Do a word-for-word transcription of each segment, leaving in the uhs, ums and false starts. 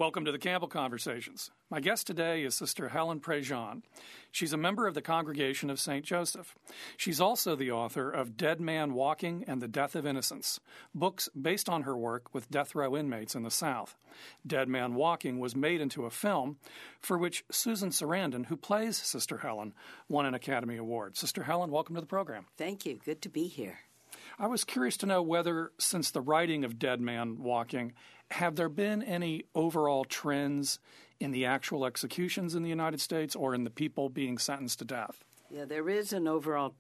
Welcome to the Campbell Conversations. My guest today is Sister Helen Prejean. She's a member of the Congregation of Saint Joseph. She's also the author of Dead Man Walking and the Death of Innocence, books based on her work with death row inmates in the South. Dead Man Walking was made into a film for which Susan Sarandon, who plays Sister Helen, won an Academy Award. Sister Helen, welcome to the program. Thank you. Good to be here. I was curious to know whether, since the writing of Dead Man Walking, have there been any overall trends in the actual executions in the United States or in the people being sentenced to death? Yeah, there is an overall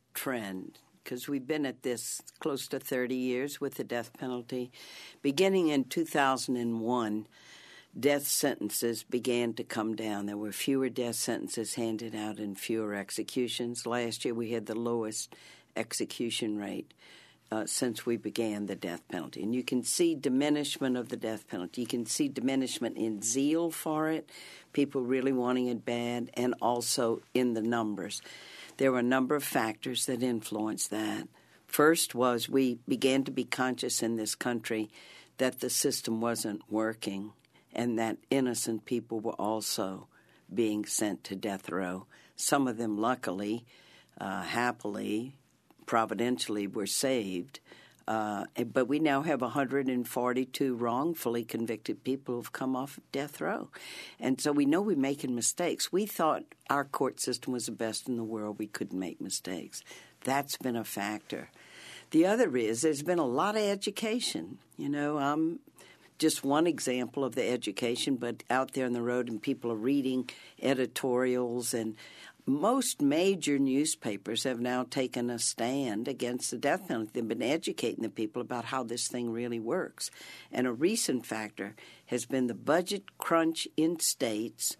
trend because we've been at this close to thirty years with the death penalty. Beginning in two thousand one, death sentences began to come down. There were fewer death sentences handed out and fewer executions. Last year we had the lowest execution rate uh, since we began the death penalty. And you can see diminishment of the death penalty. You can see diminishment in zeal for it, people really wanting it bad, and also in the numbers. There were a number of factors that influenced that. First was we began to be conscious in this country that the system wasn't working and that innocent people were also being sent to death row. Some of them, luckily, uh, happily, providentially were saved, uh, but we now have one hundred forty-two wrongfully convicted people who've come off of death row. And so we know we're making mistakes. We thought our court system was the best in the world. We couldn't make mistakes. That's been a factor. The other is there's been a lot of education. You know, I'm just one example of the education, but out there on the road and people are reading editorials, and most major newspapers have now taken a stand against the death penalty. They've been educating the people about how this thing really works. And a recent factor has been the budget crunch in states,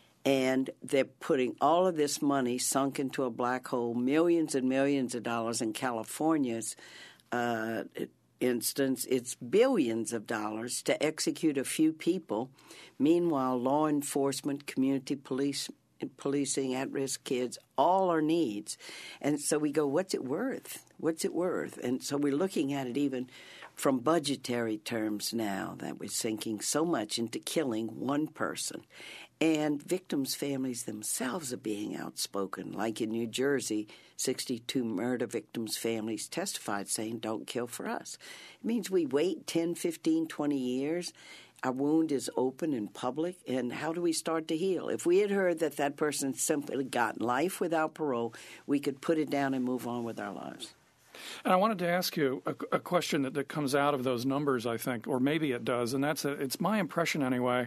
and they're putting all of this money sunk into a black hole, millions and millions of dollars in California's uh, instance. It's billions of dollars to execute a few people. Meanwhile, law enforcement, community police policing, at-risk kids, all are needs. And so we go, what's it worth? What's it worth? And so we're looking at it even from budgetary terms now, that we're sinking so much into killing one person. And victims' families themselves are being outspoken. Like in New Jersey, sixty-two murder victims' families testified saying, don't kill for us. It means we wait ten, fifteen, twenty years. Our wound is open in public, and how do we start to heal? If we had heard that that person simply got life without parole, we could put it down and move on with our lives. And I wanted to ask you a, a question that, that comes out of those numbers, I think, or maybe it does, and that's a, it's my impression anyway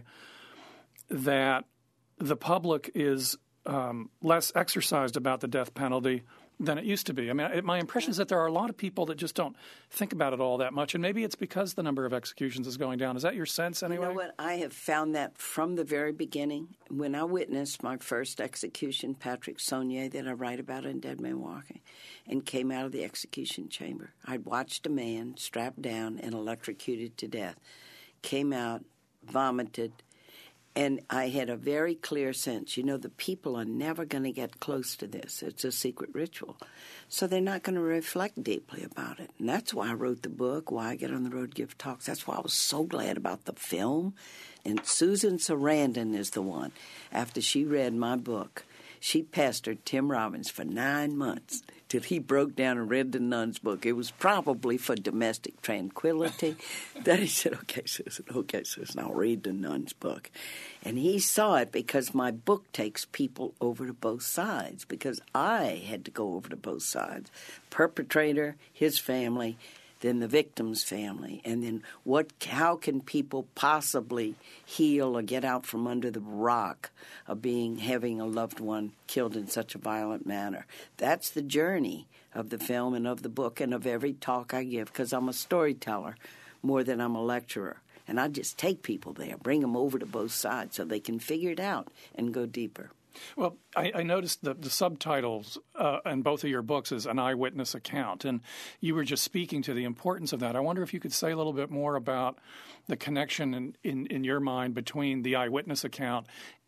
that the public is um, less exercised about the death penalty than it used to be. I mean, it, my impression is that there are a lot of people that just don't think about it all that much, and maybe it's because the number of executions is going down. Is that your sense anyway? You know what? I have found that from the very beginning. When I witnessed my first execution, Patrick Sonnier, that I write about in Dead Man Walking, and came out of the execution chamber, I'd watched a man strapped down and electrocuted to death, came out, vomited, and I had a very clear sense, you know, the people are never going to get close to this. It's a secret ritual. So they're not going to reflect deeply about it. And that's why I wrote the book, why I get on the road, give talks. That's why I was so glad about the film. And Susan Sarandon is the one. After she read my book, she pestered Tim Robbins for nine months till he broke down and read the nun's book. It was probably for domestic tranquility. Then he said, okay, Susan, okay, Susan, I'll read the nun's book. And he saw it because my book takes people over to both sides, because I had to go over to both sides. Perpetrator, his family, then the victim's family, and then what? How can people possibly heal or get out from under the rock of being having a loved one killed in such a violent manner? That's the journey of the film and of the book and of every talk I give, because I'm a storyteller more than I'm a lecturer. And I just take people there, bring them over to both sides so they can figure it out and go deeper. Well, I, I noticed that the subtitles uh, in both of your books is an eyewitness account, and you were just speaking to the importance of that. I wonder if you could say a little bit more about the connection in, in, in your mind between the eyewitness account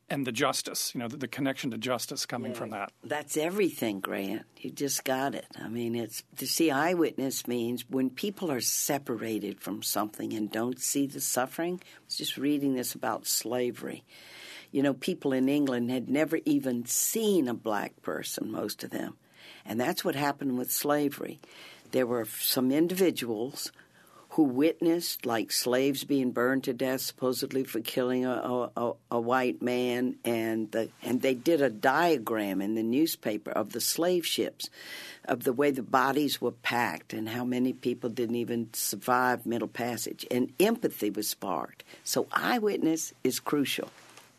and the justice, you know, the, the connection to justice coming yeah, from that. That's everything, Grant. You just got it. I mean, it's to see eyewitness means when people are separated from something and don't see the suffering. I was just reading this about slavery. You know, people in England had never even seen a black person, most of them. And that's what happened with slavery. There were some individuals who witnessed, like slaves being burned to death, supposedly for killing a, a, a white man, and the, and they did a diagram in the newspaper of the slave ships, of the way the bodies were packed and how many people didn't even survive Middle Passage. And empathy was sparked. So eyewitness is crucial.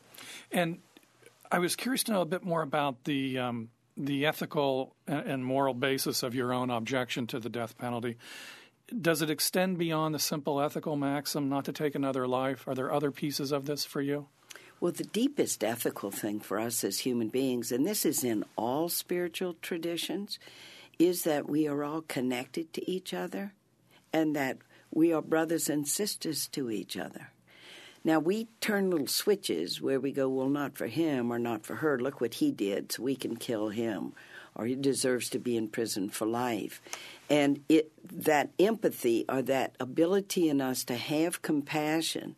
And I was curious to know a bit more about the um, the ethical and moral basis of your own objection to the death penalty. Does it extend beyond the simple ethical maxim not to take another life? Are there other pieces of this for you? Well, the deepest ethical thing for us as human beings, and this is in all spiritual traditions, is that we are all connected to each other and that we are brothers and sisters to each other. Now, we turn little switches where we go, well, not for him or not for her. Look what he did, so we can kill him. Or he deserves to be in prison for life. And it that empathy or that ability in us to have compassion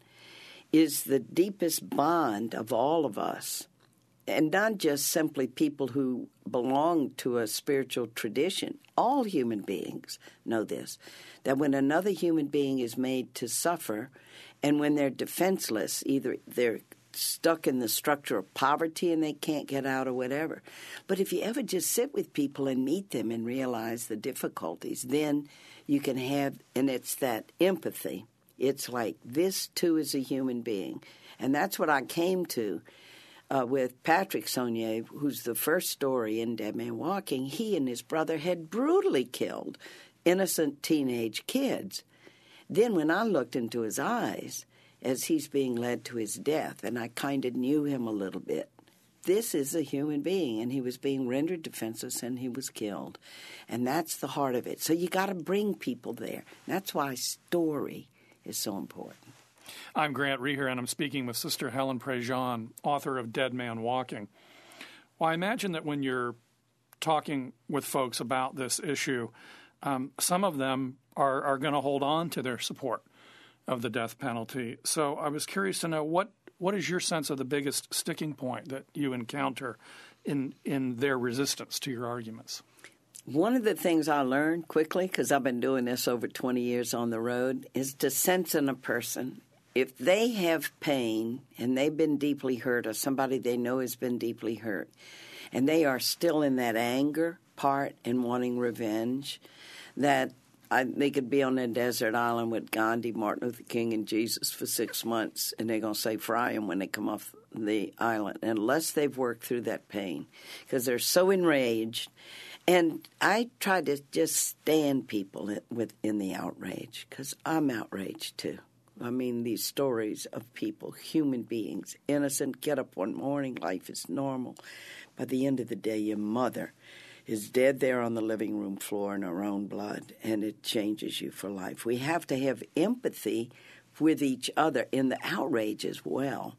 is the deepest bond of all of us. And not just simply people who belong to a spiritual tradition. All human beings know this, that when another human being is made to suffer, and when they're defenseless, either they're stuck in the structure of poverty and they can't get out or whatever. But if you ever just sit with people and meet them and realize the difficulties, then you can have, and it's that empathy. It's like, this too is a human being. And that's what I came to uh, with Patrick Sonnier, who's the first story in Dead Man Walking. He and his brother had brutally killed innocent teenage kids. Then when I looked into his eyes as he's being led to his death, and I kind of knew him a little bit, this is a human being, and he was being rendered defenseless, and he was killed. And that's the heart of it. So you got to bring people there. That's why story is so important. I'm Grant Reher, and I'm speaking with Sister Helen Prejean, author of Dead Man Walking. Well, I imagine that when you're talking with folks about this issue, um, some of them are, are going to hold on to their support of the death penalty. So I was curious to know, what what is your sense of the biggest sticking point that you encounter in in their resistance to your arguments? One of the things I learned quickly, because I've been doing this over twenty years on the road, is to sense in a person. If they have pain and they've been deeply hurt, or somebody they know has been deeply hurt, and they are still in that anger part and wanting revenge, that I, they could be on a desert island with Gandhi, Martin Luther King, and Jesus for six months, and they're going to say, fry them when they come off the island, unless they've worked through that pain, because they're so enraged. And I try to just stand people within the outrage, because I'm outraged too. I mean, these stories of people, human beings, innocent, get up one morning, life is normal. By the end of the day, your mother is dead there on the living room floor in her own blood, and it changes you for life. We have to have empathy with each other in the outrage as well.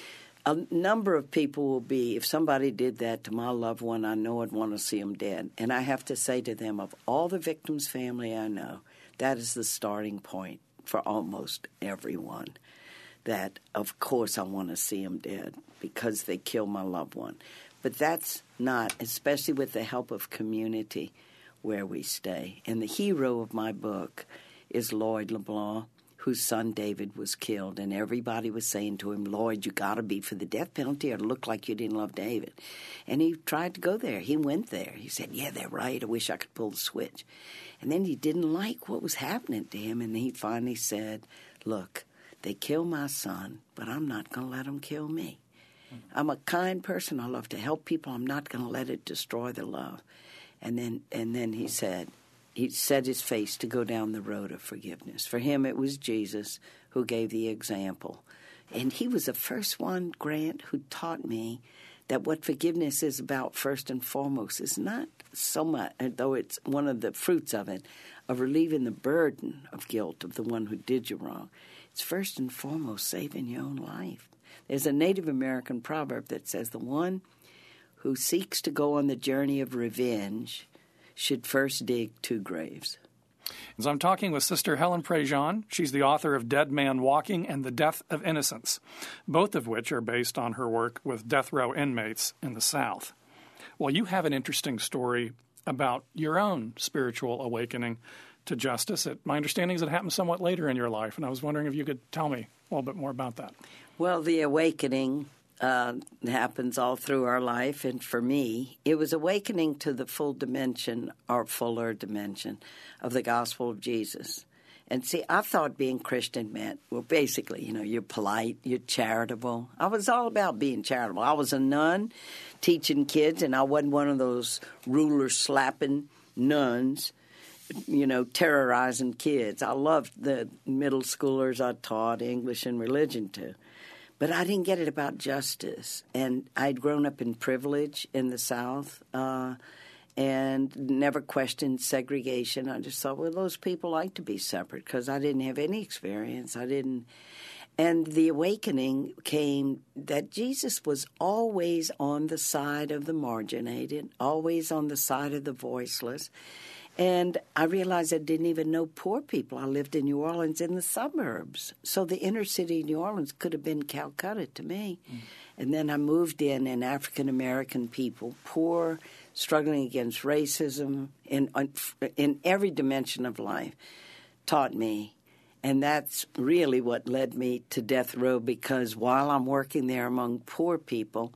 A number of people will be, if somebody did that to my loved one, I know I'd want to see them dead. And I have to say to them, of all the victims' family I know, that is the starting point for almost everyone. That, of course, I want to see them dead because they killed my loved one. But that's not, especially with the help of community, where we stay. And the hero of my book is Lloyd LeBlanc, whose son David was killed. And everybody was saying to him, Lloyd, you got to be for the death penalty or to look like you didn't love David. And he tried to go there. He went there. He said, yeah, they're right. I wish I could pull the switch. And then he didn't like what was happening to him. And he finally said, look, they killed my son, but I'm not going to let them kill me. I'm a kind person. I love to help people. I'm not going to let it destroy the love. And then and then he said, he set his face to go down the road of forgiveness. For him, it was Jesus who gave the example. And he was the first one, Grant, who taught me that what forgiveness is about first and foremost is not so much, though it's one of the fruits of it, of relieving the burden of guilt of the one who did you wrong. it's first and foremost saving your own life. There's a Native American proverb that says the one who seeks to go on the journey of revenge should first dig two graves. So I'm talking with Sister Helen Prejean. She's the author of Dead Man Walking and the Death of Innocence, both of which are based on her work with death row inmates in the South. Well, you have an interesting story about your own spiritual awakening to justice. It, my understanding is it happened somewhat later in your life, and I was wondering if you could tell me a little bit more about that. Well, the awakening uh, happens all through our life, and for me, it was awakening to the full dimension or fuller dimension of the gospel of Jesus. And see, I thought being Christian meant, well, basically, you know, you're polite, you're charitable. I was all about being charitable. I was a nun teaching kids, and I wasn't one of those ruler-slapping nuns, you know, terrorizing kids. I loved the middle schoolers I taught English and religion to. But I didn't get it about justice. And I'd grown up in privilege in the South uh, and never questioned segregation. I just thought, well, those people like to be separate because I didn't have any experience. I didn't. And the awakening came that Jesus was always on the side of the marginated, always on the side of the voiceless. And I realized I didn't even know poor people. I lived in New Orleans in the suburbs. So the inner city of New Orleans could have been Calcutta to me. Mm. And then I moved in, and African-American people, poor, struggling against racism in, in every dimension of life, taught me. And that's really what led me to death row, because while I'm working there among poor people,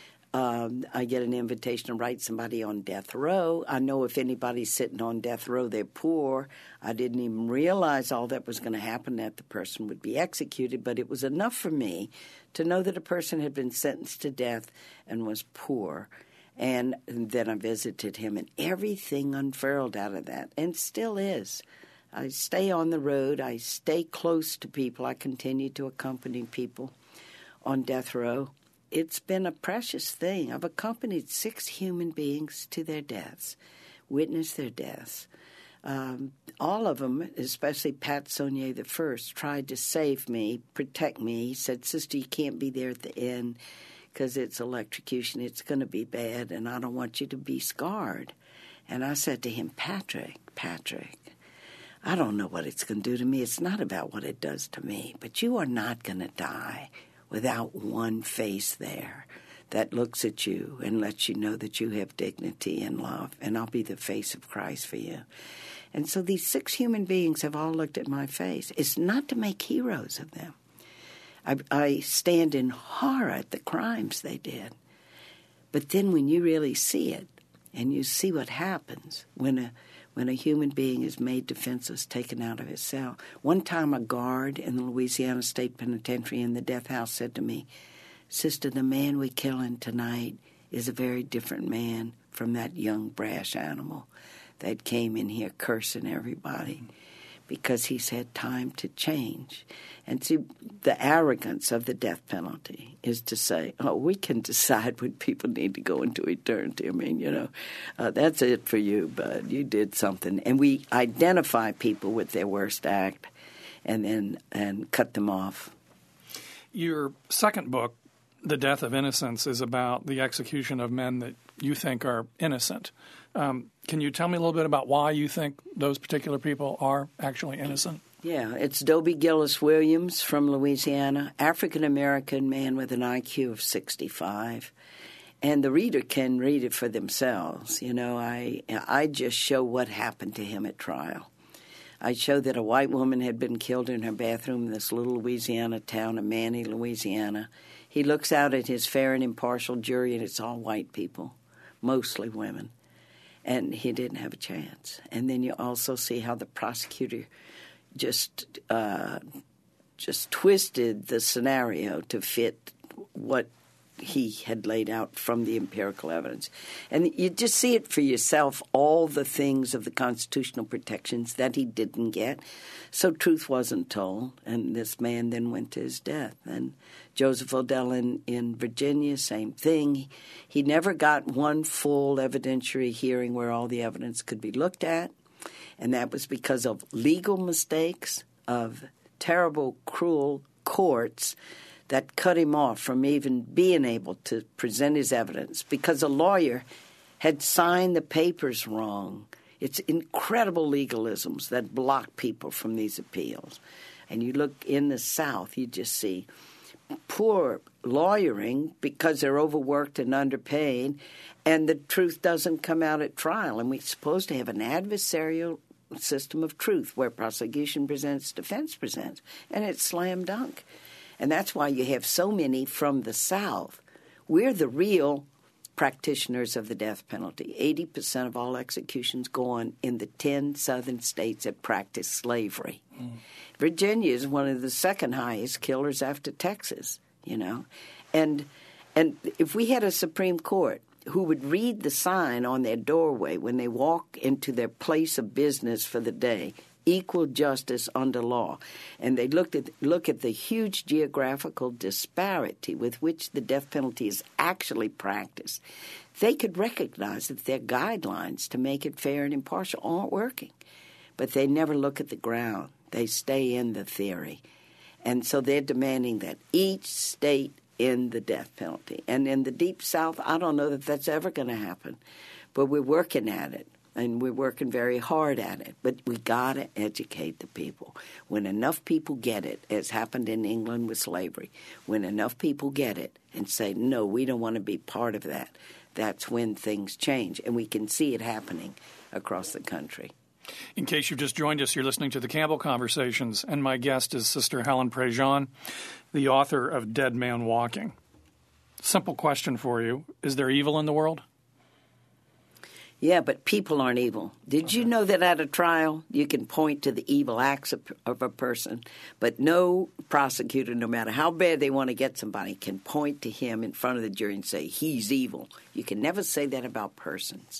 Um, I get an invitation to write somebody on death row. I know if anybody's sitting on death row, they're poor. I didn't even realize all that was going to happen, that the person would be executed, but it was enough for me to know that a person had been sentenced to death and was poor. And, and then I visited him, and everything unfurled out of that, and still is. I stay on the road. I stay close to people. I continue to accompany people on death row. It's been a precious thing. I've accompanied six human beings to their deaths, witnessed their deaths. Um, all of them, especially Pat Saunier the first, tried to save me, protect me. He said, "Sister, you can't be there at the end because it's electrocution. It's going to be bad, and I don't want you to be scarred." And I said to him, Patrick, Patrick, I don't know what it's going to do to me. It's not about what it does to me, but you are not going to die without one face there that looks at you and lets you know that you have dignity and love, and I'll be the face of Christ for you. And so these six human beings have all looked at my face. It's not to make heroes of them. I, I stand in horror at the crimes they did. But then when you really see it, and you see what happens when a when a human being is made defenseless, taken out of his cell. One time a guard in the Louisiana State Penitentiary in the death house said to me, "Sister, the man we're killing tonight is a very different man from that young brash animal that came in here cursing everybody," because he's had time to change. And see, the arrogance of the death penalty is to say, oh, we can decide when people need to go into eternity. I mean, you know, uh, that's it for you, bud. You did something. And we identify people with their worst act and then and cut them off. Your second book, The Death of Innocence, is about the execution of men that you think are innocent. Um, can you tell me a little bit about why you think those particular people are actually innocent? Yeah, it's Dobie Gillis Williams from Louisiana, African-American man with an I Q of sixty-five. And the reader can read it for themselves. You know, I I just show what happened to him at trial. I show that a white woman had been killed in her bathroom in this little Louisiana town of Manny, Louisiana. He looks out at his fair and impartial jury, and it's all white people, mostly women. And he didn't have a chance. And then you also see how the prosecutor just uh, just twisted the scenario to fit what he had laid out from the empirical evidence. And you just see it for yourself, all the things of the constitutional protections that he didn't get. So truth wasn't told, and this man then went to his death. And Joseph Odell in, in Virginia, same thing. He never got one full evidentiary hearing where all the evidence could be looked at, and that was because of legal mistakes, of terrible, cruel courts that cut him off from even being able to present his evidence because a lawyer had signed the papers wrong. It's incredible legalisms that block people from these appeals. And you look in the South, you just see poor lawyering because they're overworked and underpaid, and the truth doesn't come out at trial. And we're supposed to have an adversarial system of truth where prosecution presents, defense presents, and it's slam dunk. And that's why you have so many from the South. We're the real practitioners of the death penalty. eighty percent of all executions go on in the ten southern states that practice slavery. Mm. Virginia is one of the second highest killers after Texas, you know. And and if we had a Supreme Court who would read the sign on their doorway when they walk into their place of business for the day, equal justice under law, and they looked at look at the huge geographical disparity with which the death penalty is actually practiced, they could recognize that their guidelines to make it fair and impartial aren't working. But they never look at the ground. They stay in the theory. And so they're demanding that each state end the death penalty. And in the Deep South, I don't know that that's ever going to happen. But we're working at it. And we're working very hard at it. But we got to educate the people. When enough people get it, as happened in England with slavery, when enough people get it and say, no, we don't want to be part of that, that's when things change. And we can see it happening across the country. In case you've just joined us, you're listening to the Campbell Conversations, and my guest is Sister Helen Prejean, the author of Dead Man Walking. Simple question for you. Is there evil in the world? Yeah, but people aren't evil. Did okay. you know that at a trial you can point to the evil acts of, of a person, but no prosecutor, no matter how bad they want to get somebody, can point to him in front of the jury and say, he's evil. You can never say that about persons.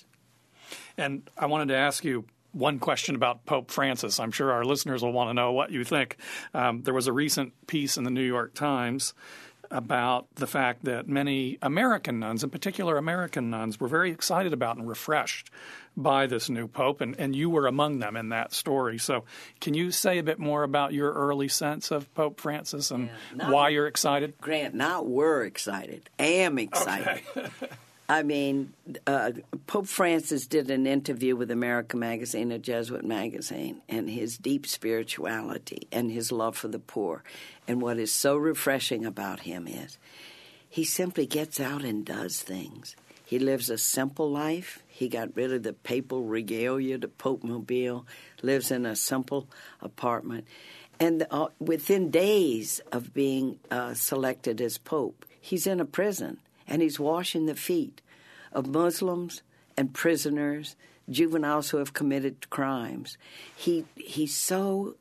And I wanted to ask you one question about Pope Francis. I'm sure our listeners will want to know what you think. Um, there was a recent piece in the New York Times about the fact that many American nuns, in particular American nuns, were very excited about and refreshed by this new pope, and, and you were among them in that story. So can you say a bit more about your early sense of Pope Francis and yeah, why you're excited? Grant, not we're excited, am excited. Okay. I mean, uh, Pope Francis did an interview with America Magazine, a Jesuit magazine, and his deep spirituality and his love for the poor. And what is so refreshing about him is he simply gets out and does things. He lives a simple life. He got rid of the papal regalia, the Pope mobile, lives in a simple apartment. And uh, within days of being uh, selected as Pope, he's in a prison. And he's washing the feet of Muslims and prisoners, juveniles who have committed crimes. He he so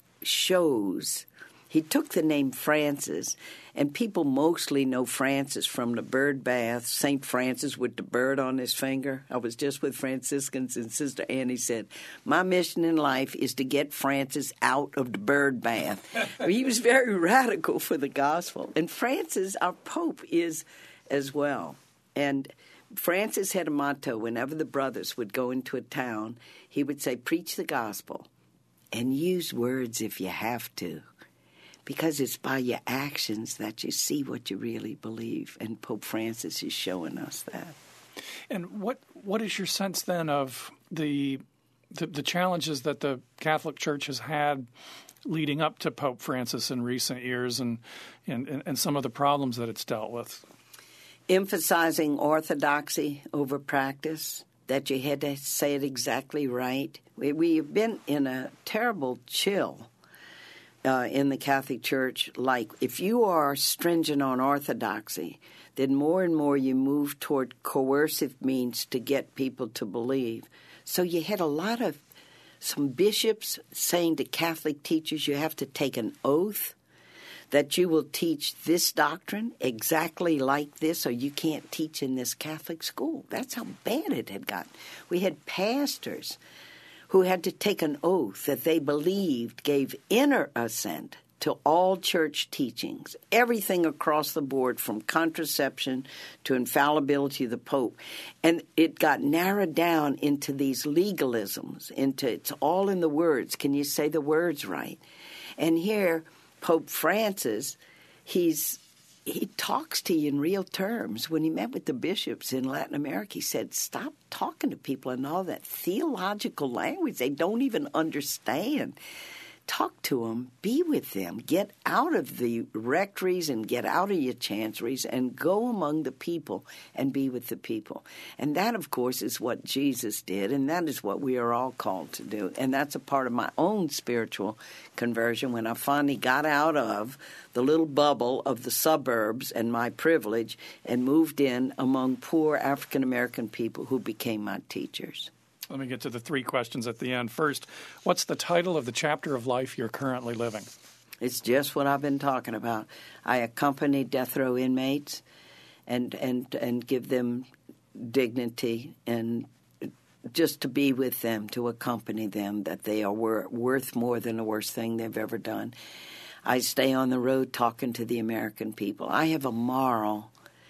shows. He took the name Francis, and people mostly know Francis from the bird bath, Saint Francis with the bird on his finger. I was just with Franciscans, and Sister Annie said, my mission in life is to get Francis out of the bird bath. I mean, he was very radical for the gospel. And Francis, our Pope, is as well. And Francis had a motto. Whenever the brothers would go into a town, he would say, preach the gospel and use words if you have to, because it's by your actions that you see what you really believe. And Pope Francis is showing us that. And what what is your sense then of the the, the challenges that the Catholic Church has had leading up to Pope Francis in recent years, and and, and some of the problems that it's dealt with? Emphasizing orthodoxy over practice, that you had to say it exactly right. We, we've been in a terrible chill uh, in the Catholic Church. Like, if you are stringent on orthodoxy, then more and more you move toward coercive means to get people to believe. So you had a lot of some bishops saying to Catholic teachers, you have to take an oath that you will teach this doctrine exactly like this, or you can't teach in this Catholic school. That's how bad it had gotten. We had pastors who had to take an oath that they believed gave inner assent to all church teachings, everything across the board, from contraception to infallibility of the Pope. And it got narrowed down into these legalisms, into it's all in the words. Can you say the words right? And here Pope Francis, he's he talks to you in real terms. When he met with the bishops in Latin America, he said, stop talking to people in all that theological language they don't even understand. Talk to them, be with them, get out of the rectories and get out of your chanceries and go among the people and be with the people. And that, of course, is what Jesus did, and that is what we are all called to do. And that's a part of my own spiritual conversion when I finally got out of the little bubble of the suburbs and my privilege and moved in among poor African-American people who became my teachers. Let me get to the three questions at the end. First, what's the title of the chapter of life you're currently living? It's just what I've been talking about. I accompany death row inmates and and and give them dignity and just to be with them, to accompany them, that they are wor- worth more than the worst thing they've ever done. I stay on the road talking to the American people. I have a moral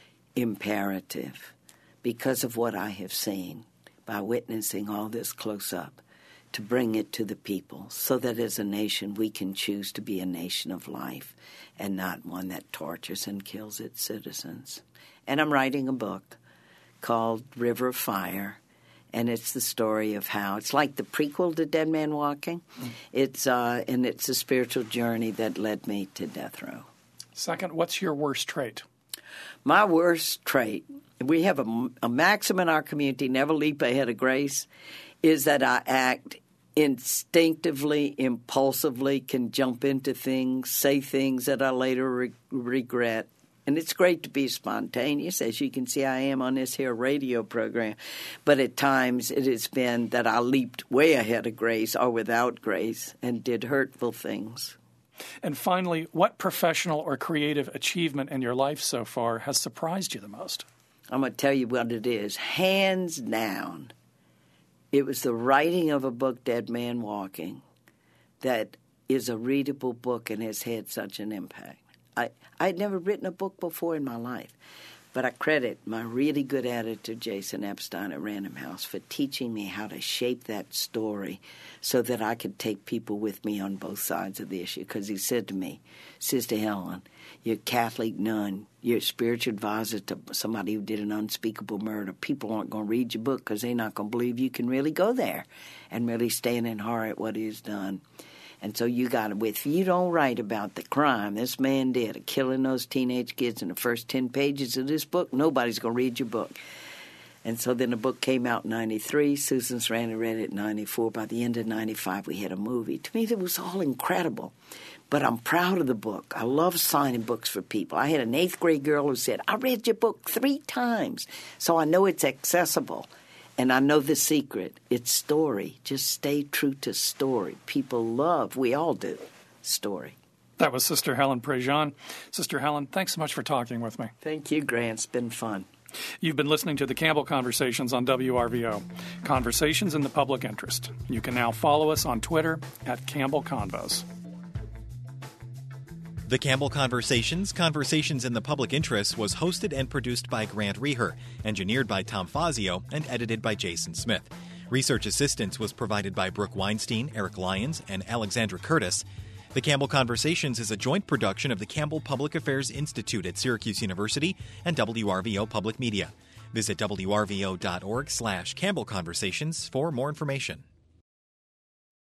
imperative because of what I have seen, by witnessing all this close up, to bring it to the people so that as a nation we can choose to be a nation of life and not one that tortures and kills its citizens. And I'm writing a book called River of Fire, and it's the story of how it's like the prequel to Dead Man Walking. Mm. It's uh, and it's a spiritual journey that led me to death row. Second, what's your worst trait? My worst trait, we have a, a maxim in our community, never leap ahead of grace, is that I act instinctively, impulsively, can jump into things, say things that I later re- regret. And it's great to be spontaneous, as you can see I am on this here radio program. But at times it has been that I leaped way ahead of grace or without grace and did hurtful things. And finally, what professional or creative achievement in your life so far has surprised you the most? I'm going to tell you what it is. Hands down, it was the writing of a book, Dead Man Walking, that is a readable book and has had such an impact. I I had never written a book before in my life, but I credit my really good editor, Jason Epstein at Random House, for teaching me how to shape that story so that I could take people with me on both sides of the issue. Because he said to me, Sister Helen, you're a Catholic nun, you're a spiritual advisor to somebody who did an unspeakable murder. People aren't going to read your book because they're not going to believe you can really go there and really stand in horror at what he's done. And so you got to, if you don't write about the crime this man did of killing those teenage kids in the first ten pages of this book, nobody's going to read your book. And so then the book came out in ninety-three. Susan Sarandon read it in ninety-four. By the end of ninety-five, we had a movie. To me, it was all incredible. But I'm proud of the book. I love signing books for people. I had an eighth grade girl who said, I read your book three times, so I know it's accessible. And I know the secret. It's story. Just stay true to story. People love, we all do, story. That was Sister Helen Prejean. Sister Helen, thanks so much for talking with me. Thank you, Grant. It's been fun. You've been listening to the Campbell Conversations on W R V O. Conversations in the public interest. You can now follow us on Twitter at Campbell Convos. The Campbell Conversations, Conversations in the Public Interest was hosted and produced by Grant Reher, engineered by Tom Fazio, and edited by Jason Smith. Research assistance was provided by Brooke Weinstein, Eric Lyons, and Alexandra Curtis. The Campbell Conversations is a joint production of the Campbell Public Affairs Institute at Syracuse University and W R V O Public Media. Visit W R V O dot org slash Campbell Conversations for more information.